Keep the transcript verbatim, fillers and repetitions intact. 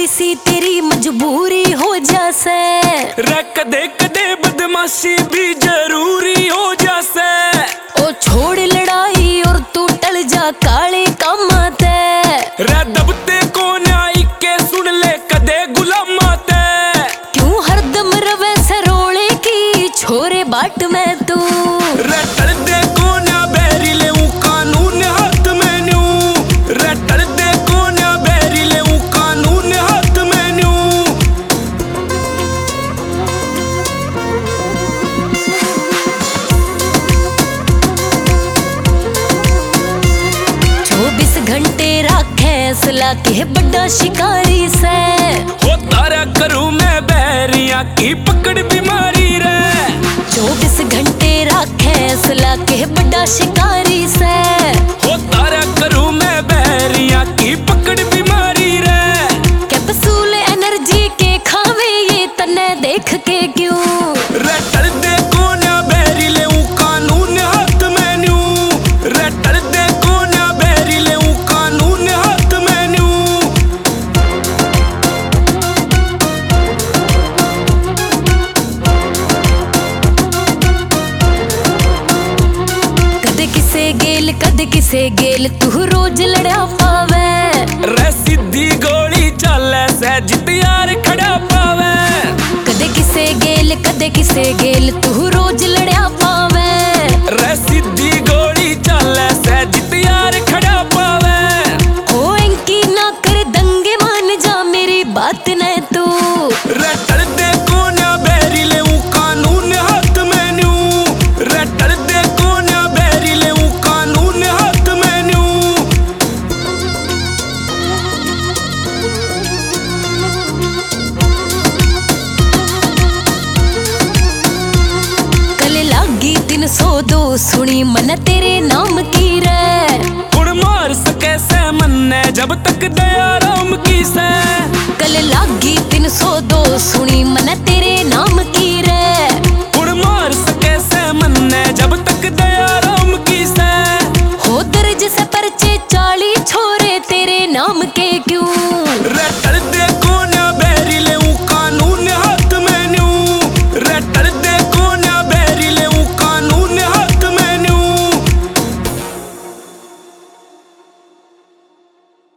सी तेरी मजबूरी हो जासे रे कदे कदे बदमाशी भी जरूरी हो जासे। ओ छोड़ लड़ाई और तू टल जा काले कामाते रे दबते को न्याय के सुन ले कदे गुलामाते। क्यों हरदम रवे सरोले की छोरे बाट में तू रे टल दे को ना बैरी ले ऊ कानून हाथ में न्यू। रे टल दे को ना बैरी ले ऊ कानून हाथ में न्यू। चौबीस घंटे राखे सला के बड़ा शिकारी से हो तारा करूं मैं बैरिया की पकड़ बीमारी रे। चौबीस घंटे राखे सला के बड़ा शिकारी से हो तारा करूं मैं बैरिया की पकड़ बीमारी रे। कैप्सूल एनर्जी के खावे ये तन्ने देख के क्यों रे टल दे को ना बैरी ले ऊ कानून हाथ में न्यू। रे टल दे को ना बैरी ले ऊ कानून हाथ में न्यू। कदे किसे गेल कदे किसे गेल तू रोज लड़ा पावे। रे सीधी गोली चाले से जित यार खड़ा पावे। कदे किसे गेल कदे किसे गेल तू रोज लड़ा पावे। रे सीधी गोली चाले से जित यार खड़ा पावे। हो इनकी ना कर दंगे मान जा मेरी बात न तू। रे टल दे को ना बैरी ले ऊ कानून हाथ में न्यू। रे टल दे को ना बैरी ले ऊ कानून हाथ में न्यू। कल लागी तीन सौ दो सुनी मन तेरे नाम की रे। कुड़ मार सके से मन्ने जब तक दया राम की से। कल लागी तीन सौ दो सुनी मन तेरे नाम की रे। कुड़ मार सके से मन्ने जब तक दया राम की से। हो दर्ज से परचे चाली छोरे तेरे नाम के क्यों रे टल